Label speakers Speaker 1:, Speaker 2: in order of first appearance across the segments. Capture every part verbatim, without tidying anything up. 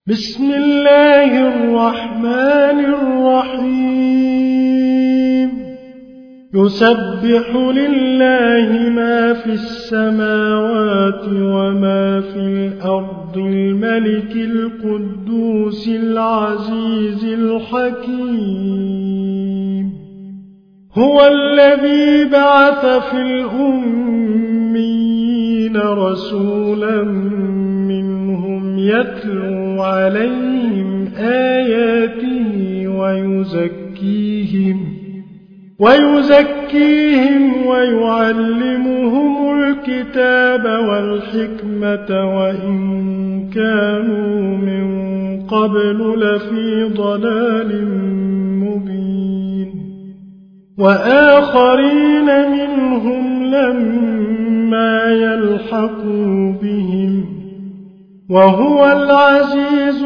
Speaker 1: بسم الله الرحمن الرحيم يسبح لله ما في السماوات وما في الأرض الملك القدوس العزيز الحكيم هو الذي بعث في الأميين رسولا منهم يتلو عليهم آياته ويزكيهم ويزكيهم ويعلمهم الكتاب والحكمة وإن كانوا من قبل لفي ضلال مبين وآخرين منهم لما يلحقوا بهم وهو العزيز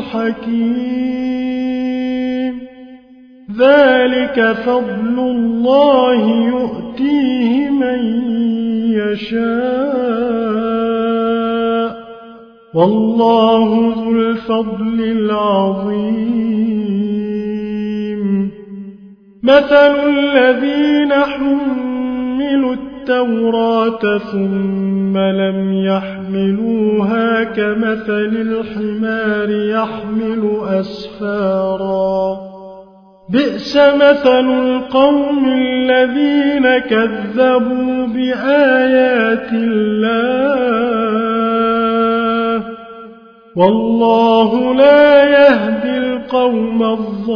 Speaker 1: الحكيم ذلك فضل الله يؤتيه من يشاء والله ذو الفضل العظيم مثل الذين حملوا التوراة ثم لم يحملوها كمثل الحمار يحمل أسفارا بئس مثل القوم الذين كذبوا بآيات الله والله لا يهدي القوم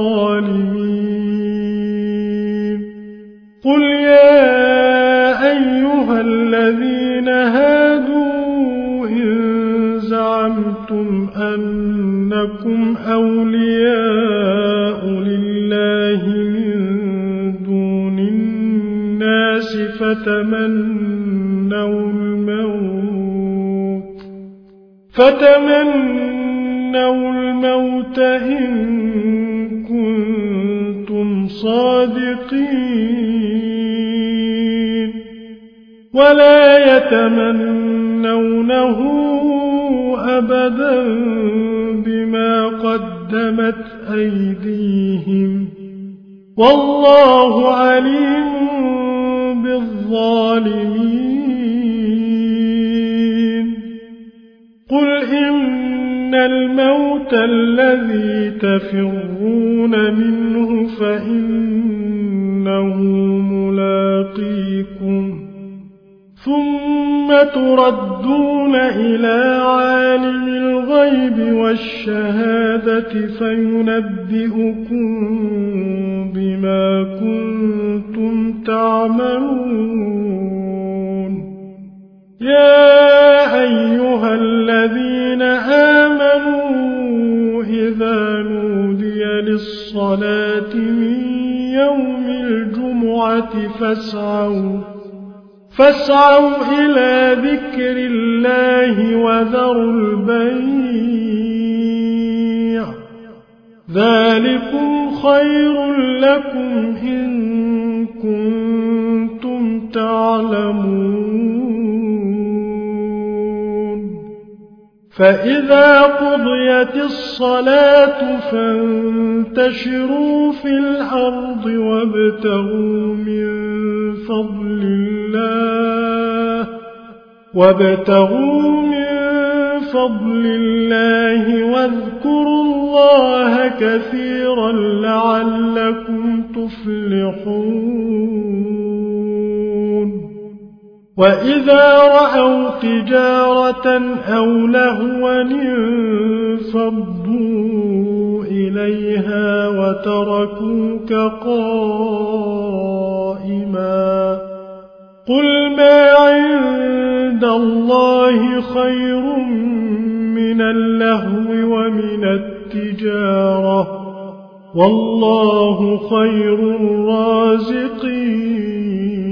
Speaker 1: الظالمين قل يا أيها الذين هادوا إن زعمتم أنكم أولياء لله من دون الناس فتمنوا الموت فتمنوا الموت إن كنتم صادقين ولا يتمنونه أبدا بما قدمت أيديهم والله عليم بالظالمين قل إن الموت الذي تفرون منه فإنه ملاقيكم ثم تردون إلى عالم الغيب والشهادة فينبئكم بما كنتم تعملون يا أيها الذين آمنوا إذا نودي للصلاة من يوم الجمعة فاسعوا فاسعوا إلى ذكر الله وذروا البيع ذلكم خير لكم إن كنتم تعلمون فإذا قضيت الصلاة فانتشروا في الأرض وابتغوا من فضل الله وابتغوا من فضل الله واذكروا الله كثيرا لعلكم تفلحون وإذا رأوا تجارة أو لهوا انفضوا إليها وتركوك قائما قل ما عند الله خير من اللهو ومن التجارة والله خير الرازقين